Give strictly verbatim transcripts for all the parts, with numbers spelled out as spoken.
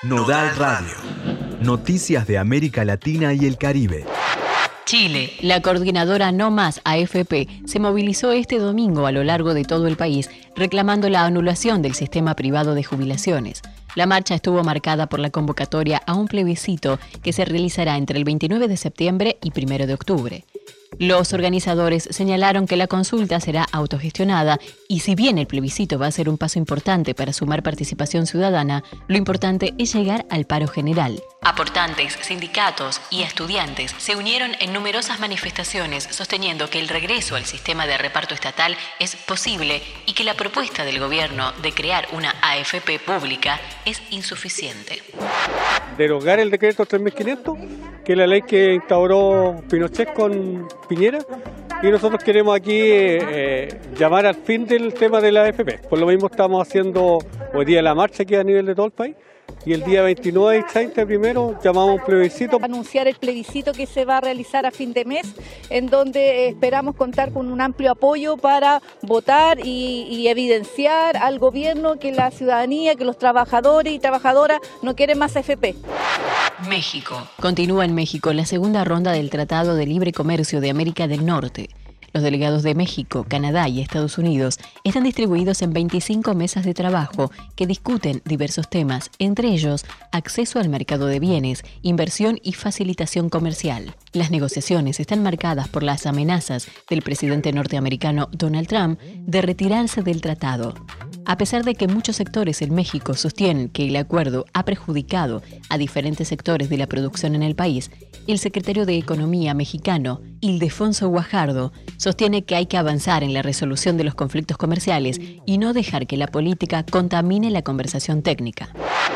Nodal Radio. Noticias de América Latina y el Caribe. Chile. La coordinadora No Más A F P se movilizó este domingo a lo largo de todo el país reclamando la anulación del sistema privado de jubilaciones. La marcha estuvo marcada por la convocatoria a un plebiscito que se realizará entre el veintinueve de septiembre y primero de octubre. Los organizadores señalaron que la consulta será autogestionada y si bien el plebiscito va a ser un paso importante para sumar participación ciudadana, lo importante es llegar al paro general. Aportantes, sindicatos y estudiantes se unieron en numerosas manifestaciones sosteniendo que el regreso al sistema de reparto estatal es posible y que la propuesta del gobierno de crear una A F P pública es insuficiente. Derogar el decreto tres mil quinientos, que es la ley que instauró Pinochet con Piñera, y nosotros queremos aquí eh, llamar al fin del tema de la A F P. Por lo mismo estamos haciendo hoy día la marcha aquí a nivel de todo el país. Y el día veintinueve y treinta primero llamamos un plebiscito. Anunciar el plebiscito que se va a realizar a fin de mes, en donde esperamos contar con un amplio apoyo para votar y, y evidenciar al gobierno que la ciudadanía, que los trabajadores y trabajadoras no quieren más A F P. México. Continúa en México la segunda ronda del Tratado de Libre Comercio de América del Norte. Los delegados de México, Canadá y Estados Unidos están distribuidos en veinticinco mesas de trabajo que discuten diversos temas, entre ellos acceso al mercado de bienes, inversión y facilitación comercial. Las negociaciones están marcadas por las amenazas del presidente norteamericano Donald Trump de retirarse del tratado. A pesar de que muchos sectores en México sostienen que el acuerdo ha perjudicado a diferentes sectores de la producción en el país, el secretario de Economía mexicano, Ildefonso Guajardo, sostiene que hay que avanzar en la resolución de los conflictos comerciales y no dejar que la política contamine la conversación técnica.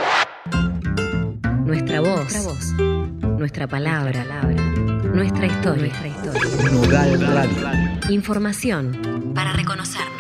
Nuestra voz, nuestra, voz, nuestra palabra, palabra, nuestra historia. Nuestra historia. Nodal Radio. Información para reconocernos.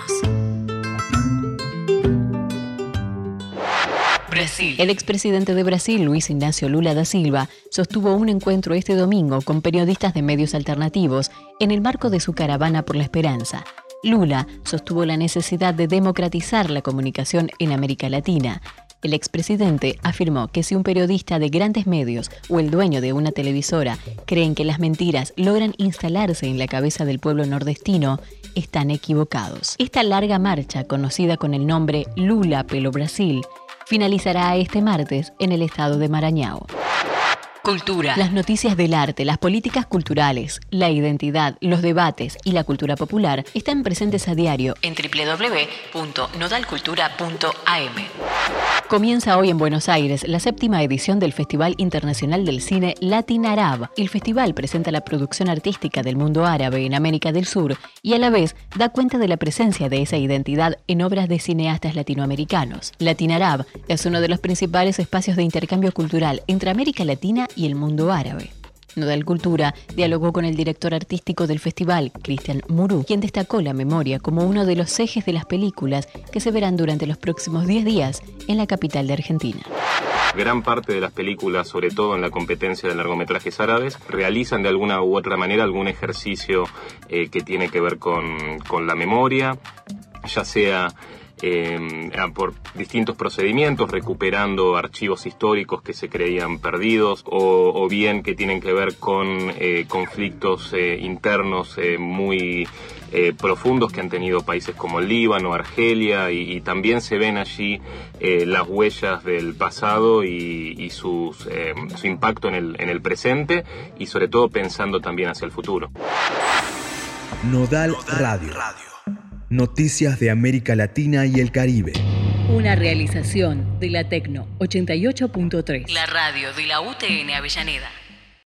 Brasil. El expresidente de Brasil, Luis Ignacio Lula da Silva, sostuvo un encuentro este domingo con periodistas de medios alternativos en el marco de su caravana por la esperanza. Lula sostuvo la necesidad de democratizar la comunicación en América Latina. El expresidente afirmó que si un periodista de grandes medios o el dueño de una televisora creen que las mentiras logran instalarse en la cabeza del pueblo nordestino, están equivocados. Esta larga marcha, conocida con el nombre Lula pelo Brasil, finalizará este martes en el estado de Maranhão. Cultura. Las noticias del arte, las políticas culturales, la identidad, los debates y la cultura popular están presentes a diario en doble u doble u doble u punto nodal cultura punto a m. Comienza hoy en Buenos Aires la séptima edición del Festival Internacional del Cine Latin Arab. El festival presenta la producción artística del mundo árabe en América del Sur y a la vez da cuenta de la presencia de esa identidad en obras de cineastas latinoamericanos. Latin Arab es uno de los principales espacios de intercambio cultural entre América Latina y el mundo árabe. Nodal Cultura dialogó con el director artístico del festival, Cristian Murú, quien destacó la memoria como uno de los ejes de las películas que se verán durante los próximos diez días en la capital de Argentina. Gran parte de las películas, sobre todo en la competencia de largometrajes árabes, realizan de alguna u otra manera algún ejercicio eh, que tiene que ver con, con la memoria, ya sea Eh, por distintos procedimientos, recuperando archivos históricos que se creían perdidos o, o bien que tienen que ver con eh, conflictos eh, internos eh, muy eh, profundos que han tenido países como el Líbano, Argelia, y, y también se ven allí eh, las huellas del pasado y, y sus, eh, su impacto en el, en el presente y sobre todo pensando también hacia el futuro. Nodal Radio. Noticias de América Latina y el Caribe. Una realización de la Tecno ochenta y ocho punto tres. La radio de la U T N Avellaneda.